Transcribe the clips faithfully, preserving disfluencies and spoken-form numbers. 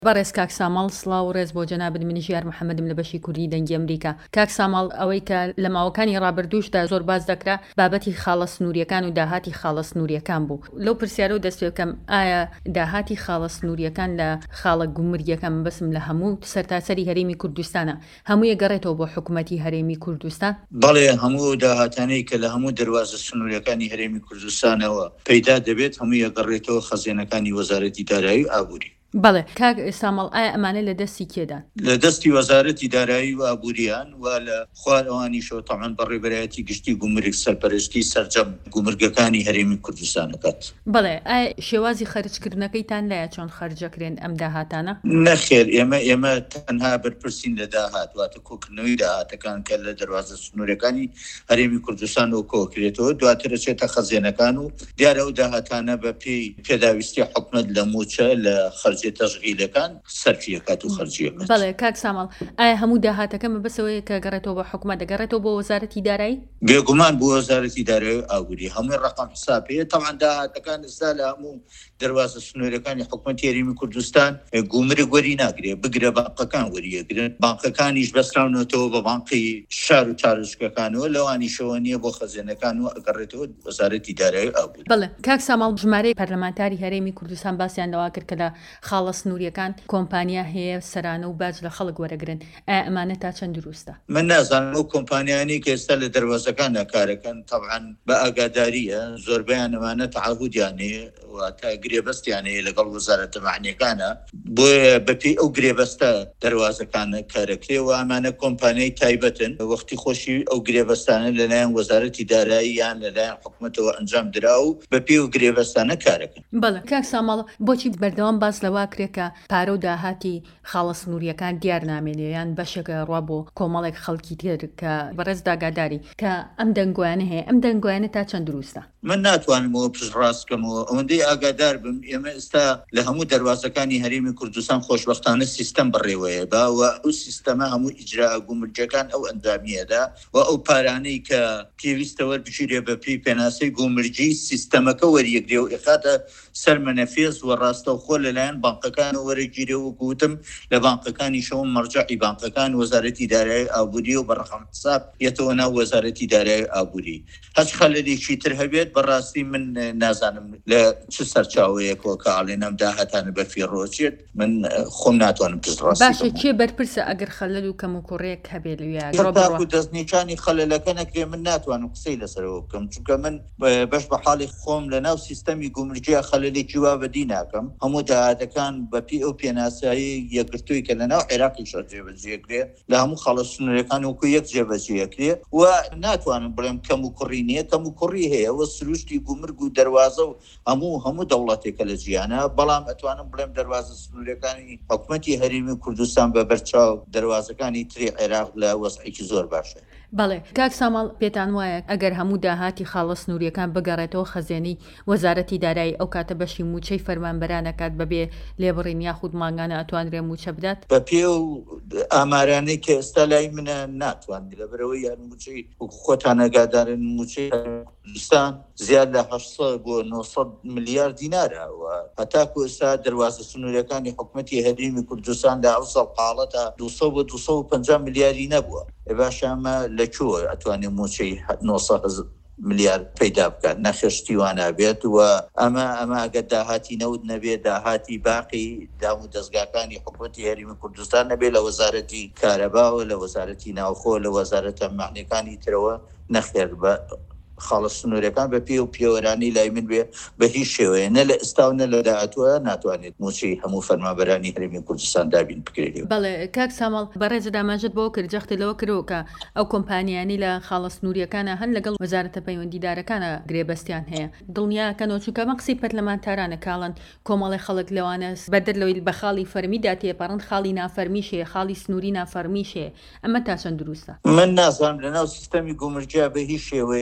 بەڕێز کاک ساماڵ سڵاو و ڕێز بۆ جەنابەت منی ژیار محەممەدم لە بەشی کوردی دەنگی ئەمریکا. کاک ساماڵ ئەوەی کە لە ماوەکانی ڕابردووشدا زۆر باز دەکرا بابەتی خاڵە سنووریەکان و داهاتی خاڵە سنووریەکان بوو. لەو پرسیارە و دەست پێ بکەم ئایا داهاتی خاڵە سنووریەکان لە خاڵە گومریەکان بەسم لە هەموو سەرتاسەری هەرێمی کوردستانە هەمووی گەڕێتەوە بۆ حکوومەتی هەرێمی کوردستان؟ بەڵێ هەموو داهاتانەی کە لە هەموو دەواازە سنووریەکانی هەرێمی کوردستانەوە پەیدا دەبێت هەمووی گەڕێتەوە خەزێنەکانی وەزارەتی دارایی و ئابووری. بەڵێ کاک ساماڵ ئایا ئەمانە لە دەستی کێدان؟ لە دەستی وەزارەتی دارایی و ئابووریان و لە خوارەوانیشەوە تەمان بەڕێبەرایەتی گشتی گومرگ سەرپەرشتی سەرجەم گومرگەکانی هەرێمی کوردستانەکەت. بەڵێ ئایا شێوازی خەرجکردنەکەیتان لایە چۆن خەرجەکرێن ئەم داهاتانە؟ نەخێر ئێمە ئێمە تەنها بەرپرسین لە داهات واتە کۆکردنەوەی داهاتەکان کە لە دەواازە سنوورەکانی هەرێمی کوردستان و کۆکرێتەوە دواتر چێتە خەزێنەکان و دیارە و داهاتانە بە پێی پێداویستی حکومەت لە موچە لە خەرج تەژغیلەکان سەرفیەکات و خەرجیەکات. بەڵێ کاک ساماڵ ئایا هەموو داهاتەکەمە بەسەوەی کە گەڕێتەوە بە حکومەت دەگەڕێتەوە بۆ وەزارەتی دارایی؟ بێگومان بۆ وەزارەتی دارایی و ئابووری هەمووی ڕقم حسابەیە. تەمان داهاتەکان ئێستا لە هەموو دەواازە سنوورەکانی حکومەتی هەرێمی کوردستان گومرگ وەری ناگرێت بگرە بانقەکان وەریەگرن. بانقەکانیش بەستراونەوەتەوە بە بانقی شار و چارەسکەکانەوە لەوانیشەوە نییە بۆ خەزێنەکان و ئەگەڕێتەوە وەزارەتی دارایی و ئابووری. بەڵێ کاک ساماڵ ژمارەی پەرلەمانتاری هەرێمی کوردستان باسییان لەوا کرد کە لە خاڵە سنووریەکان کۆمپانیا هەیە سەرانە و باج لە خەڵک وەرەگرن. ئایا ئەمانە تا چەند دروستە؟ من نازانم ئەو کۆمپانیانی کە ئێستا لە دەواازەکان ناکارەکەن تەبعاً بە ئاگاداریە زۆربیان ئەمانە تەعاهودیانەیە واتە گرێبەستیانەیە لەگەڵ وەزارەتە معنیەکانە بۆیە بەپێی ئەو گرێبەستە دەواازەکانە کارەکرێ و ئەمانە کۆمپانیای تایبەتن وەختی خۆشی ئەو گرێبەستانە لەلایەن وەزارەتی دارایی یان لەلایەن حکومەتەوە ئەنجام درا و بەپێی و گرێبەستانە کارەکەن. بەڵێ کاک ساماڵ بۆچی بەردەوام باس لەوا کرێکە پارە و داهاتی خاڵە سنووریەکان دیار نامێنێ یان بەشێکە ڕوا بۆ کۆمەڵێک خەڵکی تر کە بەڕێز داگاداری کە ئەم دەنگۆیانە هەیە ئەم دەنگۆیانە تا چەند دروستە؟ من ناتوانمەوە پشت ڕاستکەمەوە ئەوەندەی ئاگادار بم ئێمە ئێستا لە هەموو دەواازەکانی هەرێمی کوردستان خۆشبەختانە سیستەم بڕێوەیە باوە ئەو سیستەمە هەموو ئیجرا گومرجەکان ئەو ئەندامیەدا و ئەو پارانەی کە پێویستە وەربگیرێ بە پێی پێناسەی گومرجی سیستەمەکە وەریەگرێ و ئێخاتە سەر مەنەفێز و ڕاستە خۆ لەلایەن بانقەکان وەرەگیرێ و گوتم لە بانقەکانی شەوم مەرجعی بانقەکان وەزارەتی دارایی ئابووری و بەڕەقەم حساب یەتەوە ناو وەزارەتی دارایی ئابووری. هەچ خەلەلێکی تر هەبێت بەڕاستی من نازانم لە چ سەرچاوەیەکەوە کە ئاڵێنەم داهاتانە بەرفی ڕۆچێت من خۆم ناتوانم پشت ڕاستی. باشە کێ بەرپرسە ئەگەر خەلەل و کەم و کوڕێک هەبێت لەوێ دەستنیشانی خەلەلەکە نەکرێ من ناتوانم قسەی لەسەرەوە بکەم چونکە من بەش بە حاڵی خۆم لە ناو سیستەمی گومرجیا خەلەلێکی وا بەدی ناکەم. هەموو داهاتەکان بەپی ئەو پێناسایی یەکگرتووی کە لە ناو عێراقی شەر جێبەجێکرێ لە هەموو خاڵە سنوورەکان وەکو یەک جێبەجێکرێ و ناتوانم بڵێم کەم و کوڕی نییە کەم و کوڕی هەیە وە سروشتی گومرگ و دەواازە و هەموو هەموو دەوڵاتێکە لە جیانە بەڵام ئەتوانم بڵێم دەواازە سنوورەکانی حکومەتی هەرێمی کوردستان بە بەرچاو دەواازەکانی تری عێراق لە وەزعێکی زۆر باشە. بەڵێ کاک ساماڵ پێتان وایە ئەگەر هەموو داهاتی خاڵە سنووریەکان بگەڕێتەوە خەزێنەی وەزارەتی دارایی ئەو کاتە بەشی موچەی فەرمانبەرانەکات بەبێ لێبڕین یاخود مانگانە ئەتوانرێ موچە بدات؟ بە پێ و ئامارانەی کە ئێستا لای منە ناتوانانی لەبەرەوەی یان موچەی خۆتان ئەگادارن موچەی کوردستان زیاد لە هەشت بۆ نۆ ملیار دینارەوە هەتاکو ئێستا دەواازە سنوورەکانی حکومەتی هەرێمی کوردستان لە ئەو سەڵ حاڵەتە دووسە بۆ دووسە و پەنجا ملیاری نەبووە. باشەمە لەکوێ ئەتوانێت موچەی نۆ ملیار پەیدا بکات نەخشتیوانە بێت و ئەمە ئەمە ئەگە داهاتی نەوت نەبێت داهاتی باقی دام و دەستگاکانی حکومەتی هەرێمی کوردستان نەبێت لە وەزارەتی کارەباوە لە وەزارەتی ناوخۆ لە وەزارەتە معنیەکانی ترەوە نەخێر بە خاڵە سنوورەکان بە پێ و پێوەرانی لای من بێ بە هیچ شێوەیە نە لە ئێستا و نە لە داهاتووە ناتوانێت موچەی هەموو فەرمانبەرانی هەرێمی کوردستان دابین بکرێت. بەڵێ کاک ساماڵ بەڕێز داماژت بۆ کرد جەختی لەوە کردەوە کە ئەو کۆمپانیانی لە خاڵە سنووریەکانە هەن لەگەڵ وەزارەتە پەیوەندیدارەکانە گرێبەستیان هەیە دڵنیاکەنەوە چونکە مە قسەی پەرلەمانتارانە کاڵن کۆمەڵی خەڵک لەوانە بەدەر لەوەی بە خاڵی فەرمیدا تێپەڕن خاڵی نافەرمیشێ خاڵی سنووری نافەرمیشێ ئەمە تا چەند دروستە؟ من نازانم لەناو سیستەمی گومرجیا بە هیچ شێوەیەکی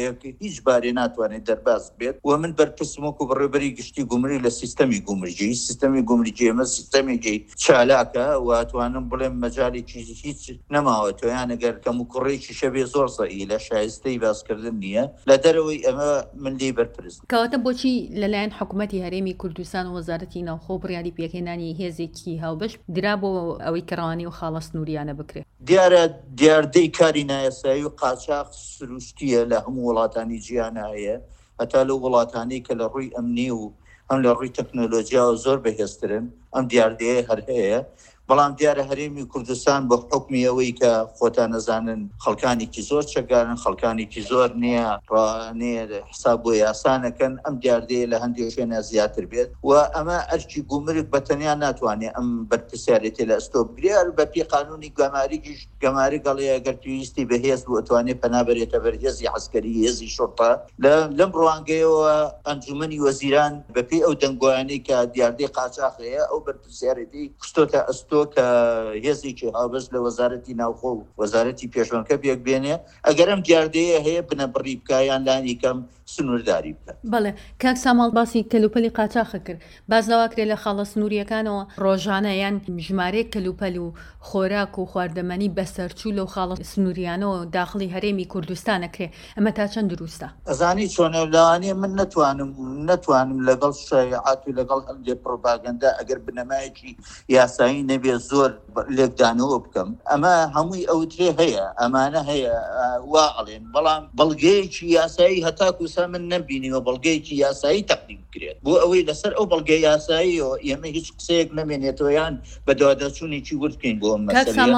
هیچ بارێ ناتوانێت دەرباز بێت و من بەرپرسم وەکو بەڕێوەبەری گشتی گومری لە سیستەمی گومرجی سیستەمی گومرجی ئەمە سیستەمێکی چالاکە و توانم بڵێم مەجاڵێکی هیچ نەماوە تۆیان ئەگەر کەم و کوڕێکی شەبێ زۆر سەئی لە شایستەی باسکردن نییە لە دەرەوەی ئەمە من لێ بەرپرست. کەواتە بۆچی لەلایەن حکوومەتی هەرێمی کوردستان و وەزارەتی ناوخۆ بڕیاری پێکهێنانی هێزێکی هاوبەش درا بۆ ئەوەی کەڕەوانی و خاڵە سنووریانە بکرێت؟ دیارە دیاردەی کاری نایەسایی و قاچاق سروشتیە لە هەموو وڵاتانی جیهانە هەیە، هەتا لە وڵاتانی کە لە ڕووی ئەمنی و ئەم لە ڕووی تەکنۆلۆژیا و زۆر بەهێزترن ئەم دیاردەیە هەر هەیە. بەڵام دیارە هەرێمی کوردستان بە حکمی ئەوەی کە خۆتان نەزانن خەڵکانێکی زۆر چەکارن، خەڵکانێکی زۆر نییە ڕانێ حساب بۆ یاسانەکەن، ئەم دیاردەیە لە هەندێک شوێنە زیاتر بێت و ئەمە ئەرکی گومرگ بەتەنیا ناتوانێت ئەم بەرپرسیارەتی لە ئەستۆ بگرێت بە پێی قانونی گەماریکیش گەماری گەڵێ ئەگەر پێویستی بەهێز بوو ئەتوانێت پەنابەرێتە بەر هێزی عەسکەری هێزی شوڕتا. لەم ڕوانگەیەوە ئەنجومەنی وەزیران بەپێی ئەو دەنگۆیانەی کە دیاردەی قاچاق هەیە ئەو بەرپرسیارەتی کشتۆتە ئەستۆ کە هێزێکی هاوبەش لە وەزارەتی ناوخۆ و وەزارەتی پێشوانکە پێک بێنێ ئەگەر ئەم دیاردەیە هەیە بنە بڕی بکایان لانی کەم سنوورداری بکە. بەڵێ کاک ساماڵ باسی کەلوپەلی قاچاقە کرد، باز داواکرێت لە خاڵە سنووریەکانەوە ڕۆژانە یان ژمارەیە کەلوپەل و خۆراک و خواردەمەنی بەسەرچوو لەو خاڵە سنووریانەوە داخڵی هەرێمی کوردستانەکرێ، ئەمە تا چەند دروستە؟ ئەزانی چۆنەولاوانێ من نتوانم نتوانم لەگەڵ شایعات و لەگەڵ هەندێک پڕۆپاگەندا ئەگەر بنەمایەکی یاسایی نەبێ زۆر لێکدانەوە بکەم. ئەمە هەمووی ئەوترێ هەیە، ئەمانە هەیە وا ئەڵێن، بەڵام بەڵگەیەکی یاسایی هەتاکو من نبینیوە بەڵگەیەکی یاسایی تەقدیم بکرێت بۆ ئەوەی لەسەر ئەو بەڵگەی یاساییەوە ئێمە هیچ قسەیەک نەمێنێتەوە یان بە دوادەچوونێکی وردکەین بۆ ئەم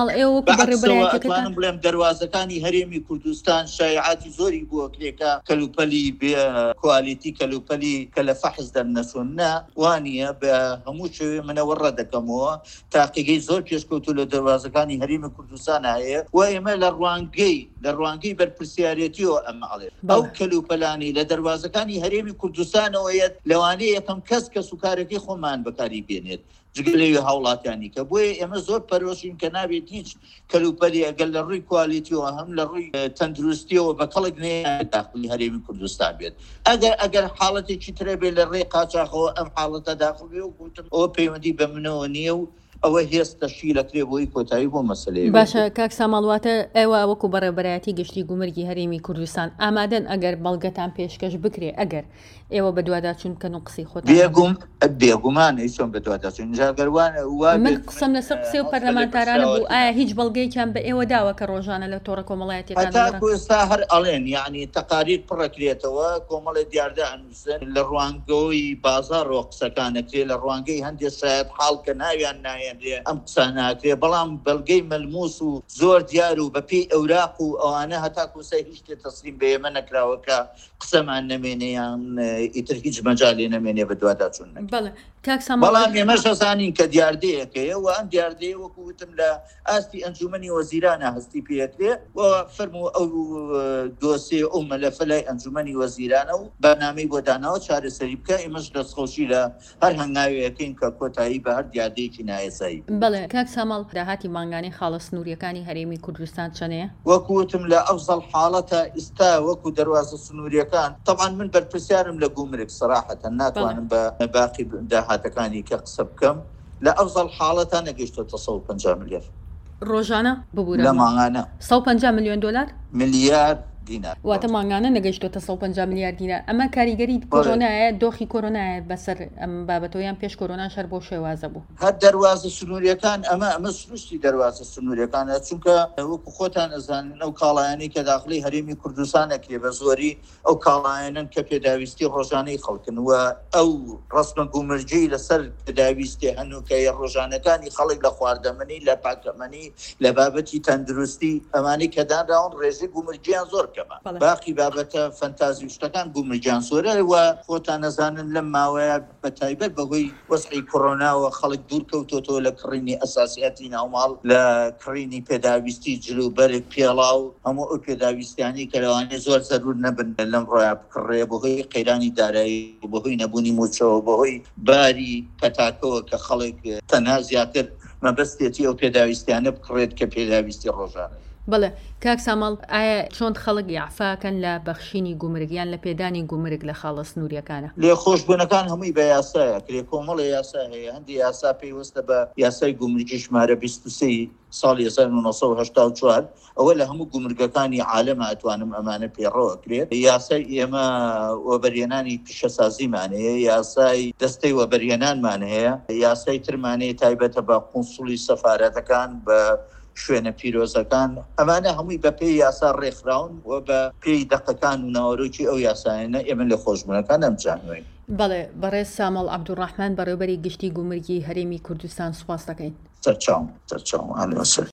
مەسەلەیە. بڵێم دەواازەکانی هەرێمی کوردستان شایعاتی زۆری بووە کرێکە کەلوپەلی بێ کوالیتی کەلوپەلی کە لە فەحز دەرنەچۆن نا وانە بە هەموو شوێ منەوە ڕەدەکەمەوە تاقیگەی زۆر پێشکەوتو لە دەواازەکانی هەرێمی کوردستان هەیە و ئێمە لە ڕوانگەی لە ڕوانگەی بەرپرسیارەتیەوە ئەمە ئەڵێ ئەو کەلوپەلانی لە دەواازەکانی هەرێمی کوردستانەوەیە لەوانەیە یەکەم کەس کە سوکارەکەی خۆمان بەکاری بێنێت جگە لەوێ هاوڵاتیانی کە بۆیە ئێمە زۆر پەرۆشین کە نابێت هیچ کەلوپەلی ئەگەر لە ڕووی کوالیتیەوە هەم لە ڕووی تەندروستیەوە بە کەڵک نەیە داخلی هەرێمی کوردستان بێت. ئەگەر ئەگەر حاڵەتێکی ترە بێت لە ڕێی قاچاقەوە ئەم حاڵەتە داخل بێ و گوتم ئەوە پەیوەندی بە منەوە نییە و ئەوە هێستا شیلەکرێ بۆی کۆتایی بۆ مەسەلەیە. باشە کاک ساماڵواتە ئێوە وەکو بەڕێبەرایەتی گشتی گومرگی هەرێمی کوردستان ئامادەن ئەگەر بەڵگەتان پێشکەش بکرێ ئەگەر ئێوە بە دوواداچوون کە و قسەی خۆتان بێگوم بێگومانە چۆن بە دوواداچوون جاگەروانە من قسەم لەسەر قسەی و پەرلەمانتارانە بوو ئایا هیچ بەڵگەیەکیان بە ئێوە داوە کە ڕۆژانە لە تۆڕە کۆمەڵایەتیەکان ئێستا هەر ئەڵێن یعنی تەقاریر پڕەکرێتەوە کۆمەڵی دیاردە ئەنووسن لە ڕوانگەوەی بازاڕۆ قسەکانەکرێ لە ڕوانگەی هەندێک شاید حاڵ کە ناویان نایەنرێ ئەم قسە ناکرێ، بەڵام بەڵگەی مەلموس و زۆر دیار و بەپێی ئەوراق و ئەوانە هەتاکوسە هیچ شتێ تەسلیم بە ئێمە نەکراوەکە قسەمان نەمێنێیان ئیتر هیچ مەجاڵێ نەمێنێ بە دوواداچوون. بەڵام ئێمەش ئەزانین کە دیاردەیەکەیە و ئەم دیاردەیە وەکوتم لە ئاستی ئەنجومەنی وەزیرانە هەستی پێکرێ و فەرموو ئەو دۆسێ ئەو مەلەفە لای ئەنجومەنی وەزیرانە و بەرنامەی بۆ داناوە چارەسەری بکە. ئێمەش دەستخۆشی لە هەر هەنگاوەیەکەین کە کۆتایی بە هەر دیاردەیەکی نایەسایی. بەڵێ کاک ساماڵ داهاتی مانگانەی خاڵە سنووریەکانی هەرێمی کوردستان چەنەیە؟ وەکوتم لە ئەفزەڵ حاڵەتە ئستا وەکو دەواازە سنووریەکان طبعا من بەرپرسیارم لە گومرگ سەراحەتە ناتوانم بە باقی داهاتەکانی کە قسە بکەم. لە ئەفزەڵ حاڵەتە نەگەیشتۆتە سەد و پەنجا ملیۆن ڕۆژانە ببوورە لە مانگانە سەد و پەنجا ملیۆن دۆلار ملیار دینار واتە مانگانە نەگەیشتۆتە سەد و پەنجا ملیار دینار. ئەمە کاریگەری کۆرۆنایە دۆخی کۆرۆنایە بەسەر ئەم بابەتەوەیان پێش کۆرۆنا شەر بۆ شێوازە بوو. هەر دەواازە سنووریەکان ئەمە ئەمە سروشتی دەواازە سنووریەکانە چونکە وەکو خۆتان ئەزانن ئەو کاڵایانی کە داخلی هەرێمی کوردستانەکرێ بە زۆری ئەو کاڵایەنن کە پێداویستی ڕۆژانەی خەڵکن و ئەو ڕسمە گومرجی لەسەر پێداویستی هەنووکەی ڕۆژانەکانی خەڵک لە خواردەمەنی لە پاکەمەنی لە بابەتی تەندروستی ئەمانی کە دانراون ڕێژەی گومرجیان زۆر باقی بابەتە فەنتازی شتەکان گومرجان سۆرە و خۆتان نەزانن لەم ماوەیە بە تایبەت بەهۆی وەسعی کۆڕۆناوە خەڵک دوور کەوتۆتەوە لە کڕینی ئەساسیاتی ناوماڵ لە کڕینی پێداویستی جلوبەرێک پێڵاو هەموو ئەو پێداویستیانی کە لەوانێ زۆر زەرور نەبن لەم ڕۆیان بکڕێ بەهۆی قەیرانی دارایی بەهۆی نەبوونی موچەوە بەهۆی باری پەتاکەوە کە خەڵک تەنها زیاتر مەبەستێتی ئەو پێداویستیانە بکڕێت کە پێداویستی ڕۆژانە. بەڵێ کاک ساماڵ ئایا چۆن خەڵک یاعفاکەن لە بەخشینی گومرگیان لە پێدانی گومرگ لە خاڵە سنووریەکانە؟ لێ خۆشببوونەکان هەمووی بە یاسایە کرێ کۆمەڵی یاسا هەیە هەندی یاسا پێیوەستە بە یاسای گومرگی ژمارە بیست و سێ ساڵی هەزار و نۆ سەد و هەشتا و چوار ئەوە لە هەموو گومرگەکانی عالەمە ئەتوانم ئەمانە پێڕەوە کرێت. یاسای ئێمە وەبەرهێنانی پیشەسازیمان هەیە، یاسای دەستەی وەبەرهێنانمان هەیە، یاسای ترمانەیە تایبەتە بە قونسوڵی سەفارەتەکان بە شوێنە پیرۆزەکان، ئەمانە هەمووی بە پێی یاسا ڕێکخراون و بە پێی دەقەکان و ناوەڕۆکی ئەو یاسایانە ئێمە لە خۆشببوونەکان ئەمجانوین. بەڵێ بەڕێز سامەڵ عەبدوڕەحمان بەڕێوەبەری گشتی گومرگی هەرێمی کوردستان سوپاس دەکەین. سەرچاوم سەرچاوم ئالۆسەر